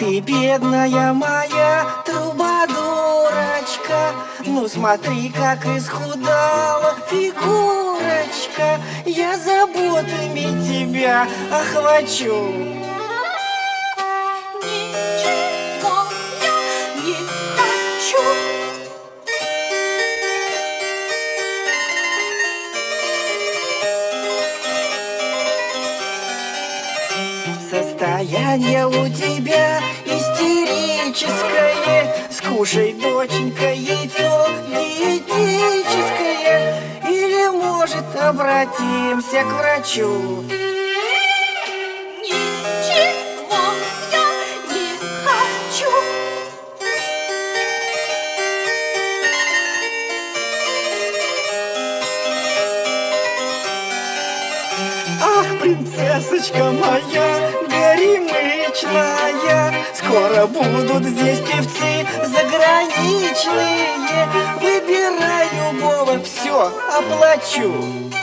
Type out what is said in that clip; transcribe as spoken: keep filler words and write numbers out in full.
ты бедная моя трубадурочка, ну смотри, как исхудала фигурочка, я заботами тебя охвачу. Ничего я не хочу. Состояние у тебя истерическое. Скушай, доченька, яйцо диетическое. Или, может, обратимся к врачу. Ничего я не хочу. Ах, принцессочка моя горемычная, скоро будут здесь певцы заграничные. Выбирай любого, все оплачу.